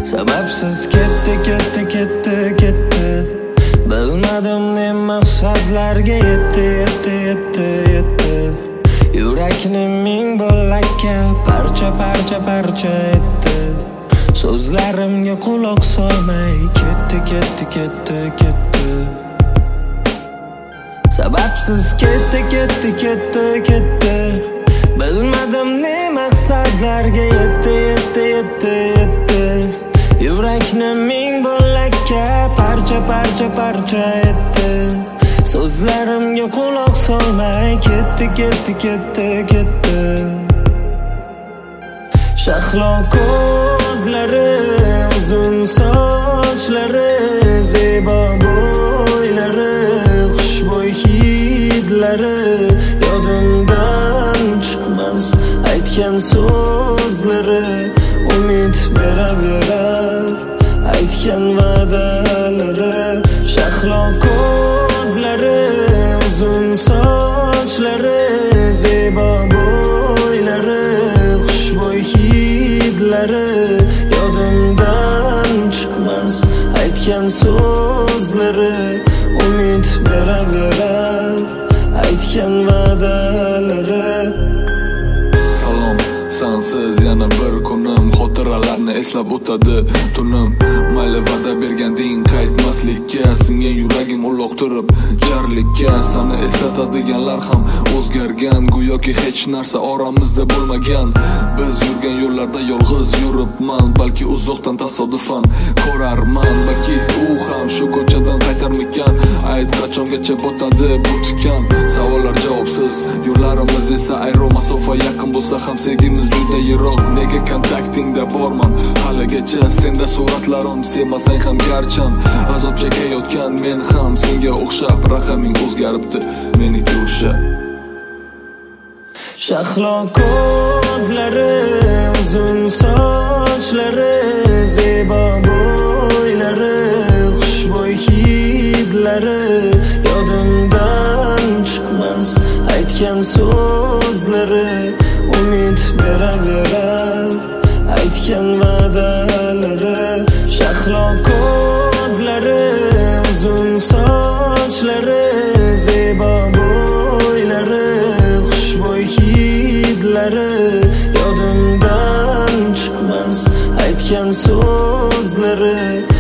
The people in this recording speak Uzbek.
Sababsiz ketdi Bilmadim ne maqsadlarga yetdi Yurakni ming bo'lakka parcha etdi So'zlarimga quloq solmay ketdi Sababsiz ketdi Bilmadim ne maqsadlarga yetdi Yurakni ming bo'lakka parcha etdi So'zlarimga quloq solmay ketdi Shahlo ko'zlari, uzun sochlari, zebo bo'ylari, xushbo'y hidlari yodimdan chiqmas aytgan so'zlari umid beraverar aytgan va'dalari Shahlo ko'zlari, uzun sochlari, zebo bo'ylari, xushbo'y hidlari yodimdan chiqmas aytgan so'zlari umid beraverar aytgan va'dalari Salom, sensiz yana bir kunim xotiralarni eslab o'tadi tunim mayli va'da berganding qaytmaslikka singan yuragim uloqtirib jarlikka seni eslatadiganlar ham o'zgargan go'yoki hech narsa oramizda bo'lmagan biz yurgan yo'llarda yolg'iz yuribman balki uzoqdan tasodifan ko'rarman balki u ham shu ko'chadan qaytarmikan ayt qachongacha botadi bu tikan savollar javobsiz yo'llarimiz esa ayro masofa yaqin bo'lsa ham sevgimiz juda yiroq nega kontaktingda borman haligacha senda suratlarim sevmasang ham garchan azob chekayotgan men ham senga o'xshab raqaming o'zgaribdi meniki o'sha Shahlo ko'zlari, uzun sochlari, zebo bo'ylari, xushbo'y hidlari yodimdan chiqmas aytgan so'zlari umid beraverar aytgan va'dalari Shahlo ko'zlari, uzun sochlari, zebo bo'ylari, xushbo'y hidlari yodimdan chiqmas aytgan so'zlari